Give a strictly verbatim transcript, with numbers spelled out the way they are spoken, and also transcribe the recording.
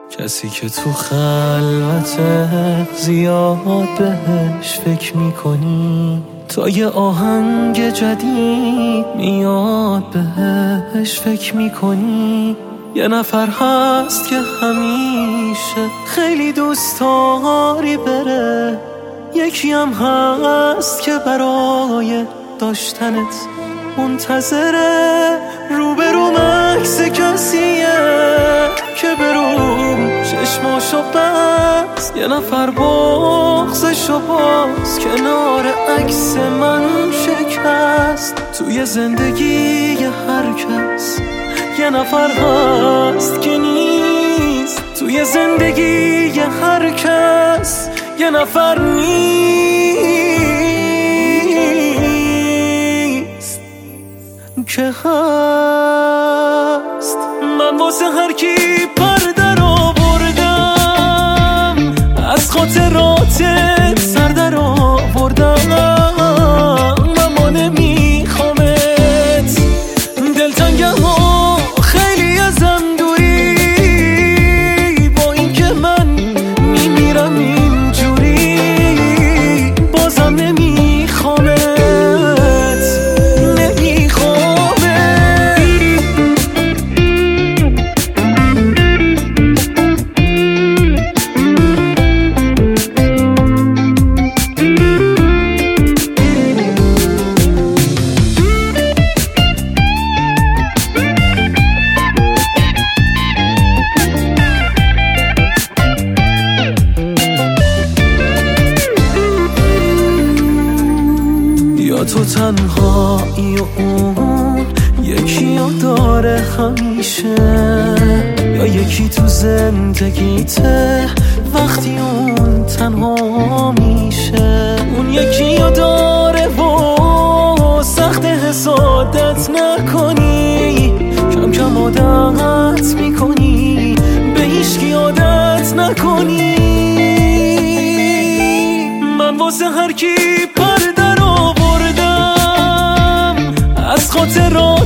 کسی که تو خلوته زیاد بهش فکر میکنی، تا یه آهنگ جدید میاد بهش فکر میکنی. یه نفر هست که همیشه خیلی دوست داری بره، یکی هم هست که برای داشتنت منتظره. روبروم عکس کسیه که برو چشماشو بست، یه نفر بغضشو باز کنار عکس من شکست. توی زندگی هر کس یه نفر هست که نیست، توی زندگی هر کس یه نفر نیست که هست. من واسه هر کی پرده رو بردم، از خاطراتت سر در آوردم. اما نمیخوامت، دلتنگم و خیلی ازم دوری، با این که من میمیرم اینجوری بازم نمیخوامت، تو تنهایی و اون یکی رو داره همیشه، یا یکی تو زندگیته وقتی اون تنها میشه. اون یکی رو داره و سخت حسادت نکنی، کم کم عادت میکنی به هیچکی عادت نکنی. من واسه هر کی پرده رو بردم، از خاطرات